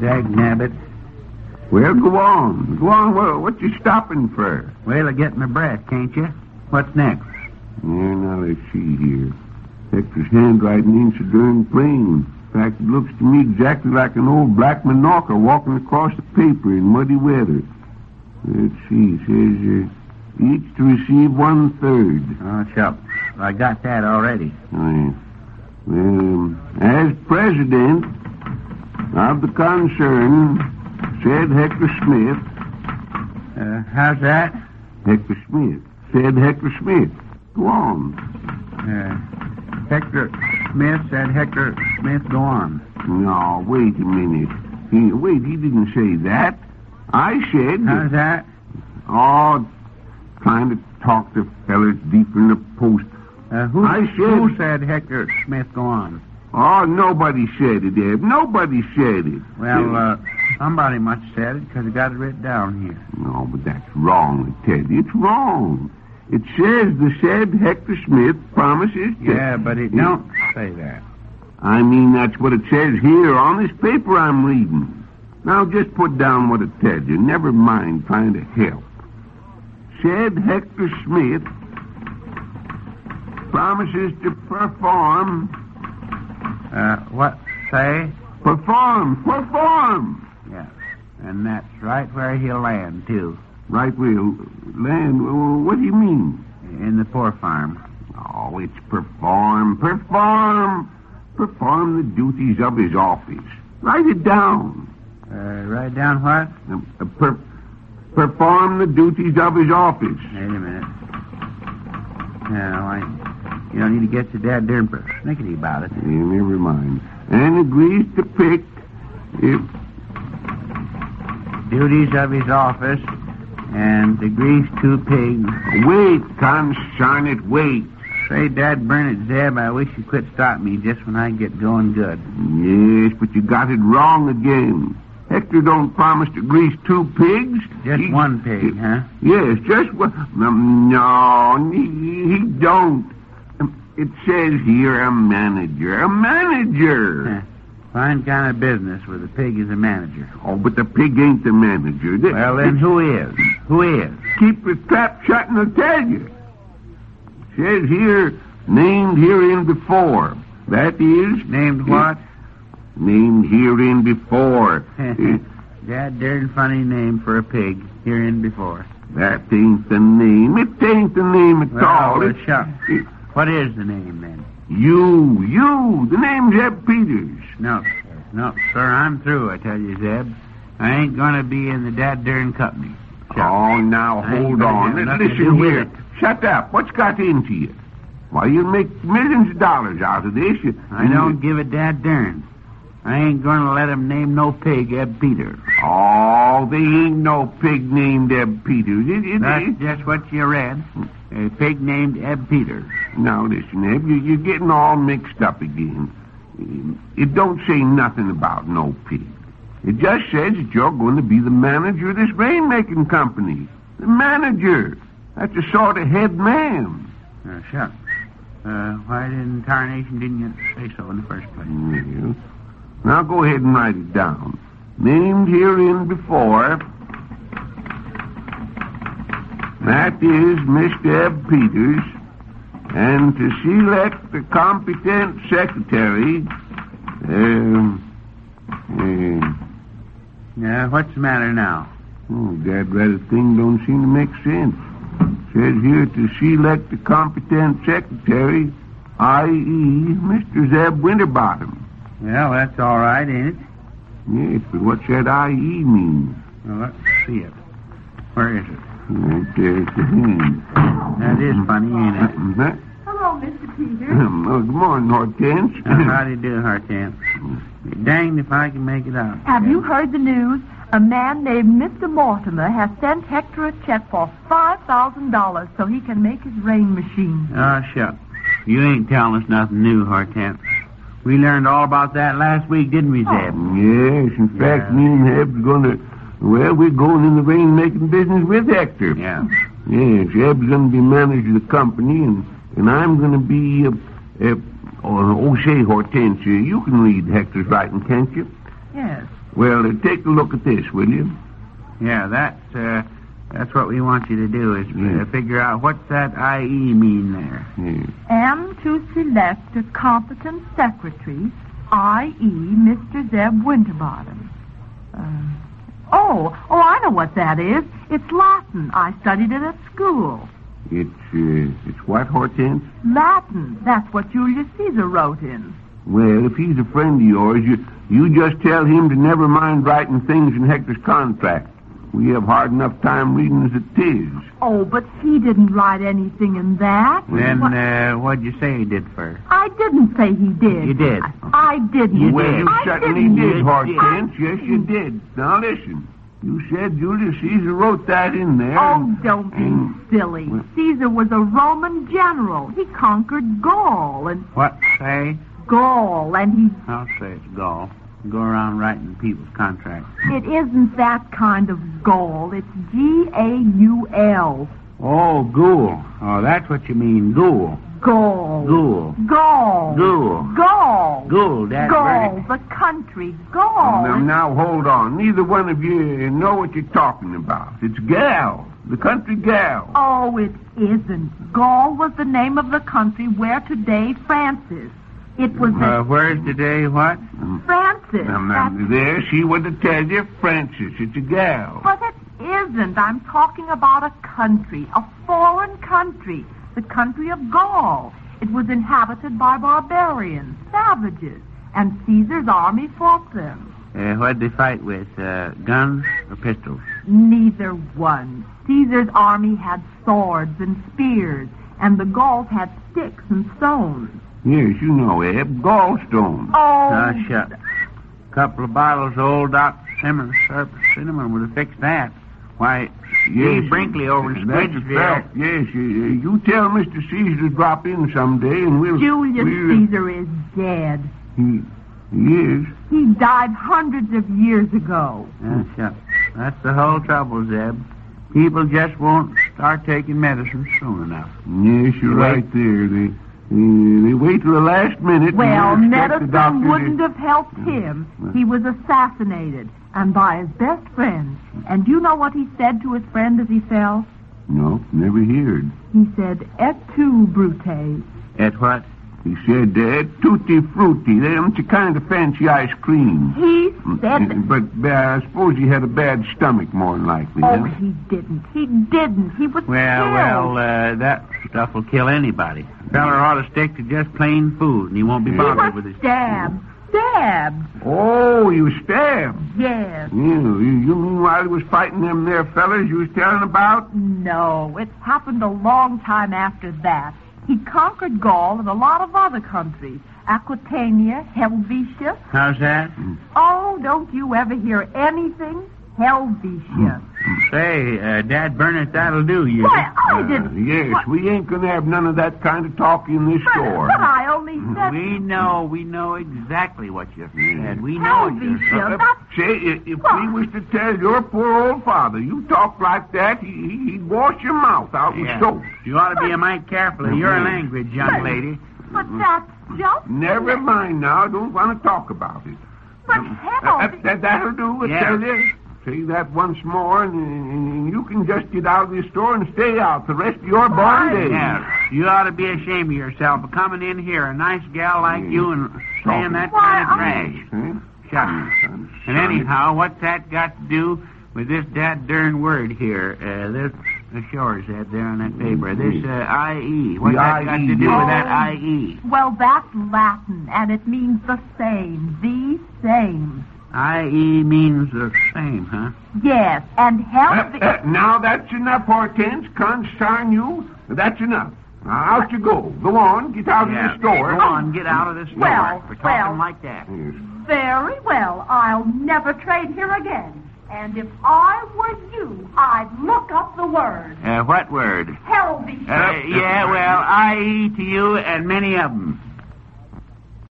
Dag-nabbit. Well, go on. Go on. Well, what you stopping for? Well, I get my breath, can't you? What's next? Yeah, now let's see here. Hector's handwriting ain't so darn plain. In fact, it looks to me exactly like an old black Minorca walking across the paper in muddy weather. Let's see. It says, each to receive 1/3. Oh, shucks. I got that already. Oh, yeah. Well, as president of the concern, said Hector Smith. How's that? Hector Smith. Said Hector Smith. Go on. Hector Smith said Hector Smith, go on. No, wait a minute. He didn't say that. I said... How's that? Oh, trying to talk to fellas deeper in the post. Who said Hector Smith, go on? Oh, nobody said it, Eb. Nobody said it. Well, somebody must have said it because I got it written down here. No, but that's wrong, I tell you. It's wrong. It says the said Hector Smith promises to... Yeah, but it don't say that. I mean, that's what it says here on this paper I'm reading. Now, just put down what it tells you. Never mind trying to help. Said Hector Smith promises to perform... What say? Perform! Yes, and that's right where he'll land, too. Right where he'll land? What do you mean? In the poor farm. Oh, it's perform the duties of his office. Write it down. Write down what? Perform the duties of his office. Wait a minute. No, you don't need to get so darn persnickety about it. Yeah, never mind. And agrees to pick if... Duties of his office and agrees to pigs. Wait, concern it, wait. Say, Dad, burn it, Zeb, I wish you quit stopping me just when I get going good. Yes, but you got it wrong again. Hector don't promise to grease 2 pigs. Just one pig, huh? Yes, just one. No, he don't. It says here a manager. A manager! Fine kind of business where the pig is a manager. Oh, but the pig ain't the manager. Well, then who is? Who is? Keep the trap shut and I'll tell you. It says here, named herein before. That is... Named what? Named herein before. That darn funny name for a pig, herein before. That ain't the name. It ain't the name at all. Well, shucks. What is the name, then? You. The name's Zeb Peters. No, sir, I'm through, I tell you, Zeb. I ain't gonna be in the darn company. Shucks. Oh, now, hold on. Listen here. Shut up. What's got into you? Why, you'll make millions of dollars out of this. I don't give a darn. I ain't gonna let him name no pig Eb Peters. Oh, there ain't no pig named Eb Peters. That's just what you read. A pig named Eb Peters. Now, listen, Eb, you're getting all mixed up again. It don't say nothing about no pig. It just says that you're going to be the manager of this rainmaking company. The manager. That's a sort of head man. Shucks. Why in tarnation didn't you say so in the first place? Well, now go ahead and write it down. Named herein before... That is Mr. Eb Peters, and to select the competent secretary, what's the matter now? Oh, that rather thing don't seem to make sense. Says here to select the competent secretary, i.e., Mr. Zeb Winterbottom. Well, that's all right, ain't it? Yes, but what's that I.E. mean? Well, let's see it. Where is it? Right there's the hand. That is funny, ain't it? Hello, Mr. Peters. Good morning, Hortense. How do you do, Hortense? Danged if I can make it out. Have you heard the news? A man named Mr. Mortimer has sent Hector a check for $5,000 so he can make his rain machine. Oh, shucks. You ain't telling us nothing new, Hortense. We learned all about that last week, didn't we, Zeb? Yes, in fact, me and Heb's going to... Well, we're going in the rain-making business with Hector. Yeah. Yes, Heb's going to be manager of the company, and I'm going to be... say, Hortensia, you can read Hector's writing, can't you? Yes. Well, take a look at this, will you? Yeah, that's what we want you to do, is figure out what's that IE mean there. Am to select a competent secretary, i.e. Mr. Zeb Winterbottom. I know what that is. It's Latin. I studied it at school. It's what, Hortense? Latin. That's what Julius Caesar wrote in. Well, if he's a friend of yours, you just tell him to never mind writing things in Hector's contract. We have hard enough time reading as it is. Oh, but he didn't write anything in that. Then what'd you say he did first? I didn't say he did. You did. I didn't. You certainly did, Hortense. Yes, you didn't. did. Now, listen. You said Julius Caesar wrote that in there. Oh, don't be silly. Caesar was a Roman general. He conquered Gaul and... What, say? Gaul, and he... I'll say it's Gaul. Go around writing people's contracts. It isn't that kind of Gaul. It's G-A-U-L. Oh, ghoul. Oh, that's what you mean, ghoul. Gaul. Ghoul. Gaul. Ghoul. Gaul. Ghoul, Dad. Gaul, the country. Gaul. Now, hold on. Neither one of you know what you're talking about. It's Gal. The country Gal. Oh, it isn't. Gaul was the name of the country where today France is. It was where's today what? Francis. There, she would have tell you, Francis. It's a gal. But it isn't. I'm talking about a country, a foreign country, the country of Gaul. It was inhabited by barbarians, savages, and Caesar's army fought them. What'd they fight with, guns or pistols? Neither one. Caesar's army had swords and spears, and the Gauls had sticks and stones. Yes, you know, Eb. Gallstones. Oh. Shut. Couple of bottles of old Dr. Simmons syrup cinnamon would have fixed that. Why, yes, Brinkley over in Squidgefield. Yes, you tell Mr. Caesar to drop in someday and we'll... Julius Caesar is dead. He is? He died hundreds of years ago. Shut. That's the whole trouble, Zeb. People just won't start taking medicine soon enough. Yes, you're right there. They wait till the last minute. Well, medicine wouldn't have helped him. He was assassinated, and by his best friend. And do you know what he said to his friend as he fell? No, never heard. He said, "Et tu, Brute." Et what? He said, tutti frutti. That's a kind of fancy ice cream. He said... But I suppose he had a bad stomach, more than likely. Oh, he didn't. He didn't. He was Well, that stuff will kill anybody. A feller ought to stick to just plain food, and he won't be bothered with his... Stabbed. Oh, he was stabbed? Yes. You mean while he was fighting them there fellers you was telling about? No, it happened a long time after that. He conquered Gaul and a lot of other countries. Aquitania, Helvetia. How's that? Oh, don't you ever hear anything? Helvetia. Say, Dad Bernard, that'll do you. Why, I didn't... Yes, we ain't going to have none of that kind of talk in this store. But I only said... We know exactly what you said. We know Helvetia, Say, if we was to tell your poor old father you talk like that, he'd wash your mouth out with soap. You ought to be a mite careful of your language, young lady. But that's just... Never mind now. I don't want to talk about it. But Helvetia... That'll do, I tell you. Say that once more, and you can just get out of the store and stay out the rest of your born days. Yeah, you ought to be ashamed of yourself for coming in here, a nice gal like you, and saying that kind of trash. Shut up. And anyhow, what's that got to do with this dad-darn word here? This Shores had there on that paper. This I.E. What's that got to do with that I.E.? Well, that's Latin, and it means the same. The same. I.E. means the same, huh? Yes, and Helvetia... Now that's enough, Hortense. Concern you. That's enough. Now, out you go. Go on. Get out of the store. Go on. Get out of the store. For talking like that. Yes. Very well. I'll never trade here again. And if I were you, I'd look up the word. What word? Helvetia. I.E. to you and many of them.